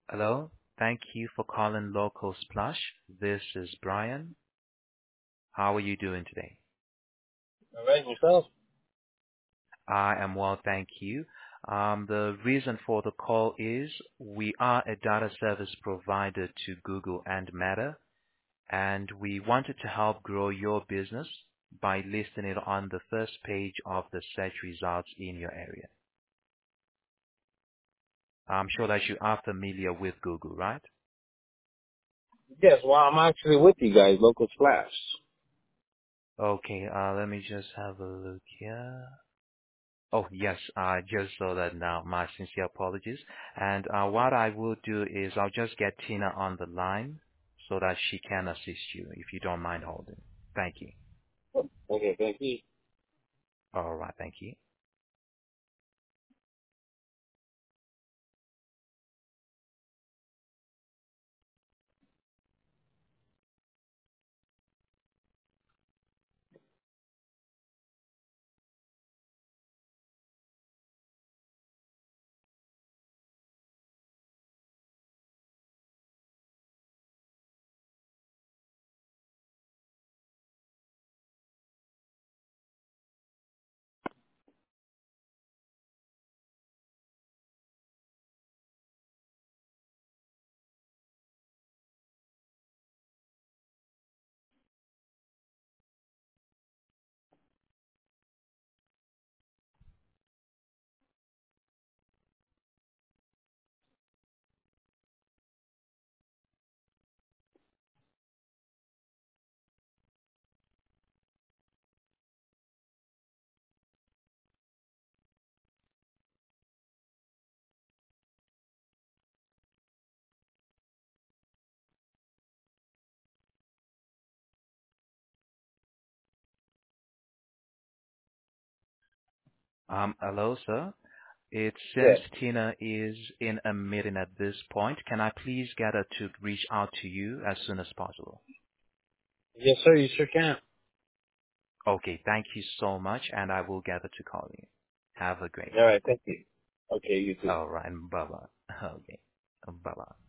Hello. Thank you for calling Local Splash. This is Brian. How are you doing today? All right, yourself? I am well, thank you. The reason for the call is we are a data service provider to Google and Meta, and we wanted to help grow your business by listing it on the first page of the search results in your area. I'm sure that you are familiar with Google, right? Yes, well, I'm actually with you guys, Local Splash. Okay, let me just have a look here. Oh, yes, I just saw that now. My sincere apologies. And what I will do is I'll just get Tina on the line so that she can assist you, if you don't mind holding. Thank you. Okay, thank you. All right, thank you. Hello, sir. It seems Yes. Tina is in a meeting at this point. Can I please get her to reach out to you as soon as possible? Yes, sir, you sure can. Okay, thank you so much, and I will get her to call you. Have a great All day. right, thank you. Okay, you too. All right, bye-bye. Okay, bye-bye.